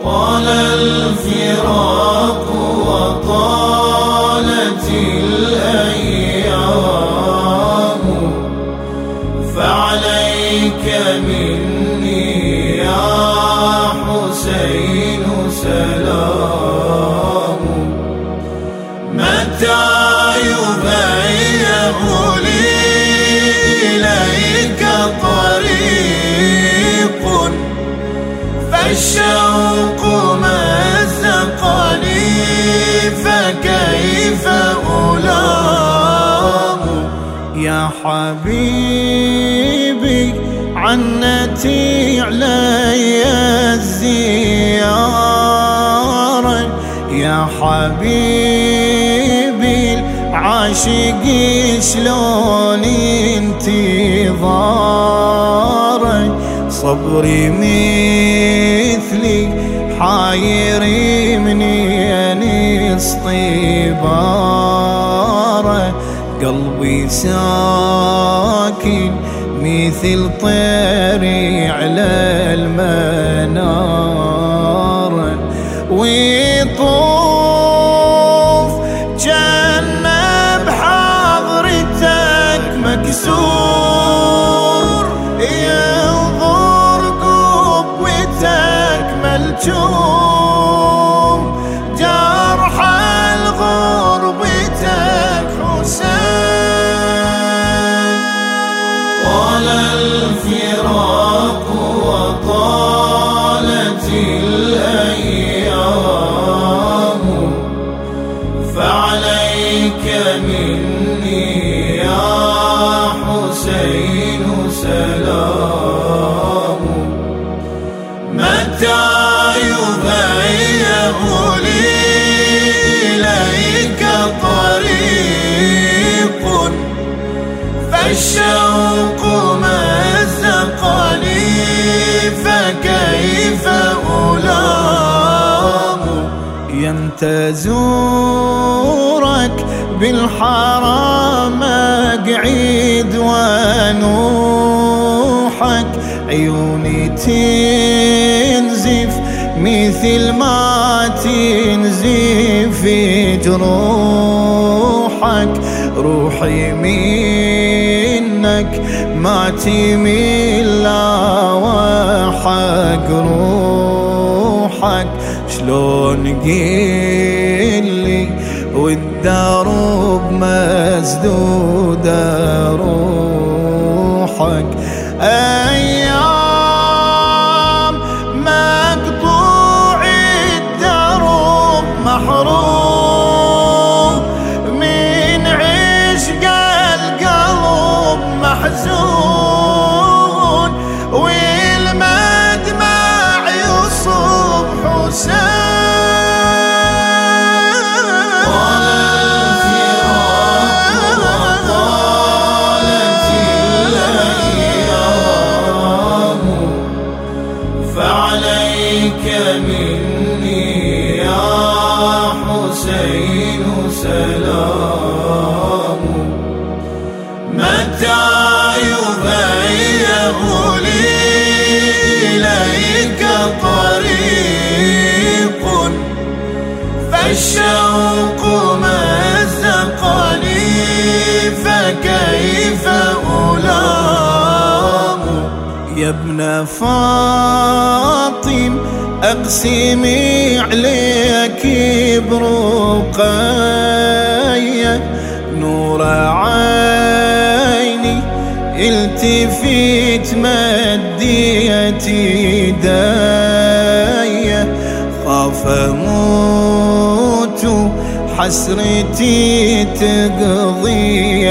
طال الفراق وطالت الأيام، فعليك مني يا حسين سلام. متى يبيض لي إليك طريق، فالشوق مزقني فكيف ألام. يا حبيبي عنتي علي الزيارة، يا حبيبي العاشق شلون انتظارك. صبري مثلي حاير منين اصطباره، قلبي ساكن مثل طيري على المنارة، ويطوف جنة بحضرتك مكسور، ينظر قبوتك ملجوم، جرح الغربتك حسين. طال الفراق وطالت الأيام، فعليك مني يا حسين سلام. متى يبيض لي إليك طريق، فالشوق مزقني فكيف ألام. يمتى زورك بالحرام أقعد ونوحك، عيوني تنزف مثل ما تنزف جروحك، روحي منك ما تميل وحق روحك. شلون قيلي والدرب مسدودة روحك، أيام مقطوع الدرب محروم، من عشق القلب محزون، والمدمع يصب حسين. فعليك مني يا حسين سلام. متى يبيض لي إليك طريق، فالشوق مزقني فكيف ألام. يا ابن فاطم أقسمي عليك برقية، نور عيني التفت مديت يداي، خاف أموت حسرتي تقضي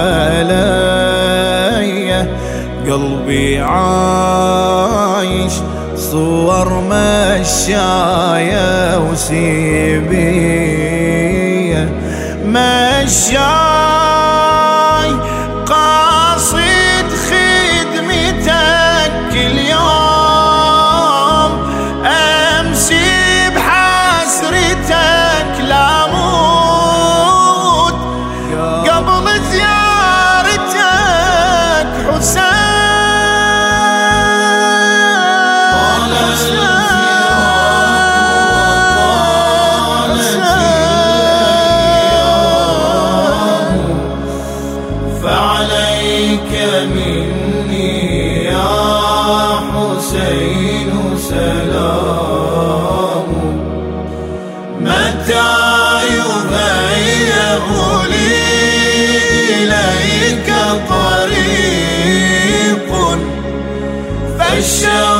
علي، قلبي عايش صور مشايا وسيبية، مشاي قاصد خدمتك كل يوم، أمشي بحسرتك لاموت قبل زيارتك حسين. طال الفراق عليك مني يا حسين سلام. متى يهيأ لي إليك طريق فالشوق